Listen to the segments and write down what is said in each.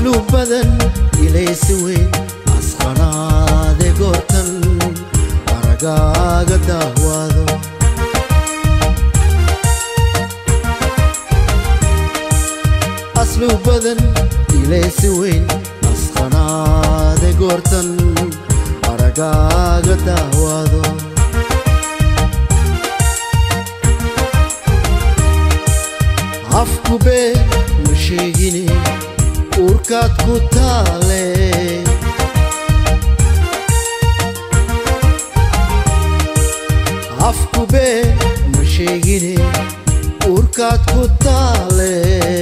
أسلوب بدن إليس وين أسخنا ذي قرطن أرقا قد أهواذو أسلوب بدن إليس وين أسخنا ذي قرطن أرقا قد أهواذو afku be mashegine urkaad ku taale afku be mashegine urkaad ku taale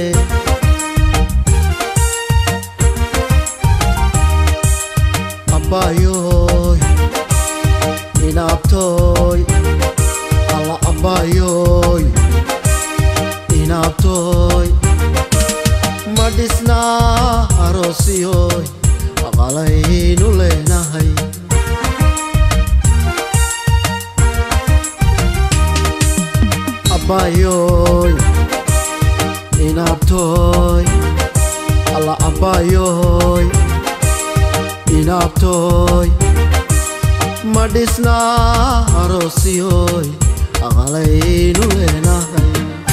abayoy inabtoy alla abayoy inabtoy madisna arosiyoy aqalaynu leenahay abayoy inabtoy alla abayoy inabtoy madisna arosiyoy aqalaynu leenahay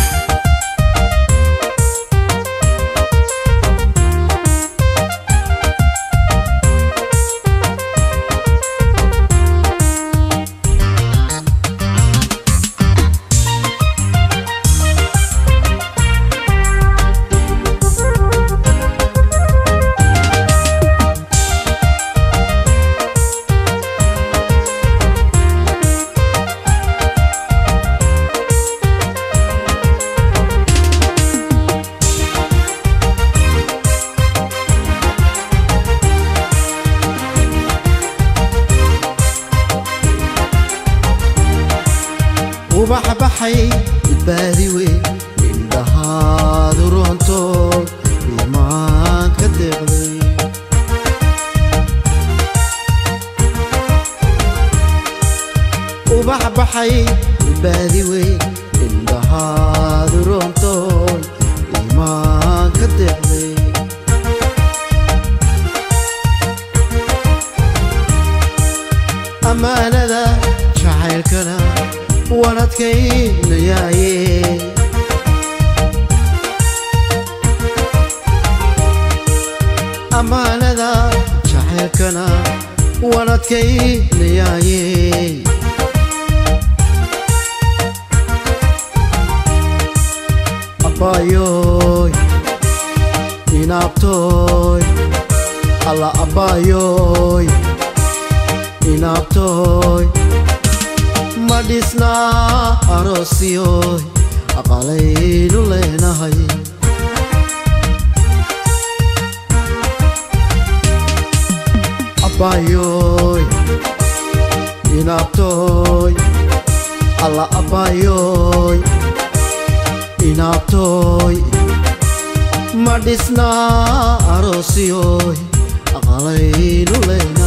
وبحبحي البادي وين عندها درونتو ما كدغلي وبحبحي البادي وين عندها درونتو ما كدغلي أمانة ذا شعيل كلام ونadkayna yaaye amaanada jacaylkana wanadkayna yaaye abayoy inabtoy alla abayoy inabtoy madisna arosiyoy aqalaynu leenahay abayoy inabtoy alla abayoy inabtoy madisna arosiyoy aqalaynu leenahay